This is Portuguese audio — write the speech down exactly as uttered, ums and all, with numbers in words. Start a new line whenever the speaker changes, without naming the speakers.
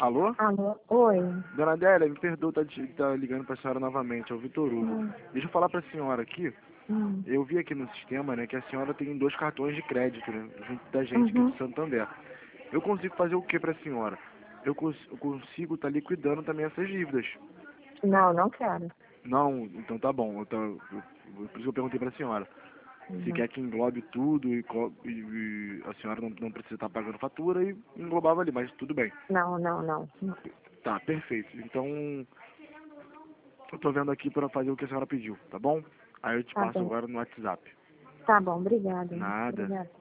Alô?
Alô? Oi.
Dona Adélia, me perdoa tá, te- tá ligando pra senhora novamente, é o Vitor Hugo.
Hum.
Deixa eu falar pra senhora aqui,
Hum.
eu vi aqui no sistema, né, que a senhora tem dois cartões de crédito, né, junto da gente aqui
Uhum.
do Santander. Eu consigo fazer o que pra senhora? Eu, cons eu consigo estar liquidando também essas dívidas.
Não, não quero.
Não, então tá bom, então, eu, por isso que eu perguntei pra senhora. Se
Uhum.
quer que englobe tudo e, co- e- e a senhora não, não precisa estar pagando fatura e englobava ali, mas tudo bem.
Não, não, não. Não.
Tá, perfeito. Então, eu tô vendo aqui para fazer o que a senhora pediu, tá bom? Aí eu te
Tá
passo
bem.
agora no WhatsApp.
Tá bom, obrigada.
Nada.
Obrigada.